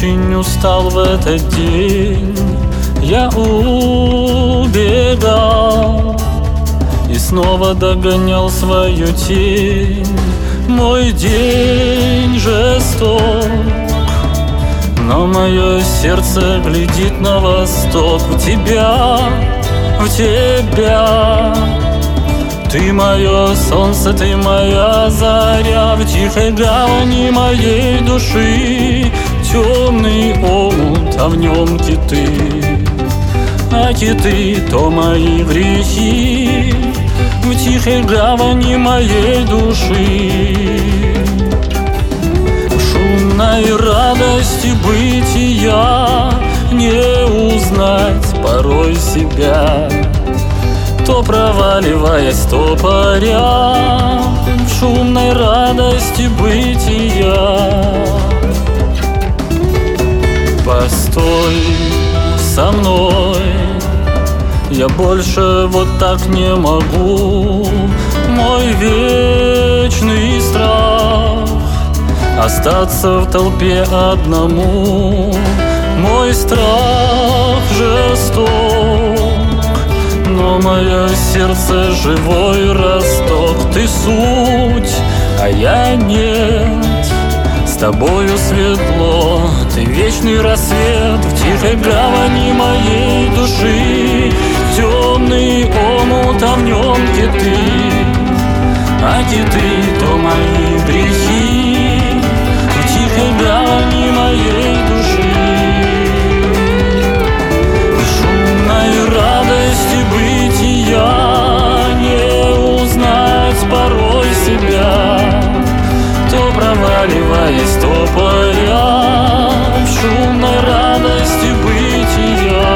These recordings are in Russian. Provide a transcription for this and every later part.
очень устал в этот день. Я убегал и снова догонял свою тень. Мой день жесток, но мое сердце глядит на восток. В тебя, в тебя. Ты мое солнце, ты моя заря. В тихой гавани моей души темный омут, а в нем киты. А киты — то мои грехи. В тихой гавани моей души, в шумной радости бытия не узнать порой себя. То проваливаясь, то паря в шумной радости бытия. Постой со мной, я больше вот так не могу. Мой вечный страх — остаться в толпе одному. Мой страх жесток, но мое сердце живой росток. Ты суть, а я нет. С тобою светло, ты вечный рассвет. В тихой гавани моей души темный омут, а в нем киты. А киты — то мои грехи. В тихой гавани моей души, в шумной радости бытия не узнать порой себя. То проваливаясь, то паря в шумной радости бытия.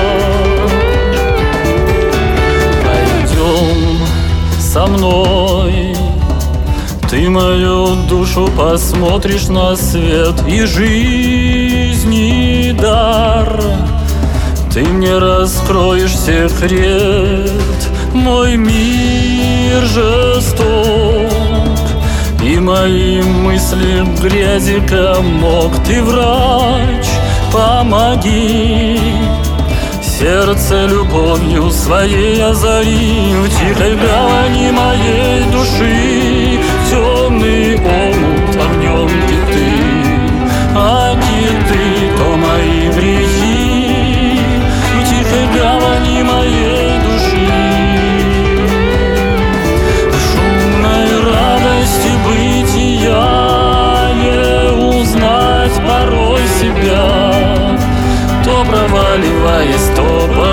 Пойдем со мной, ты мою душу посмотришь на свет и жизни дар. Ты мне раскроешь секрет, мой мир жесток, и мои мысли в грязи комок. Ты врач, помоги, сердце любовью своей озари. В тихой гавани моей души темный омут, а в нем киты. А киты — то мои грехи. В тихой гавани моей души, в шумной радости бытия не узнать порой себя. То проваливаясь, то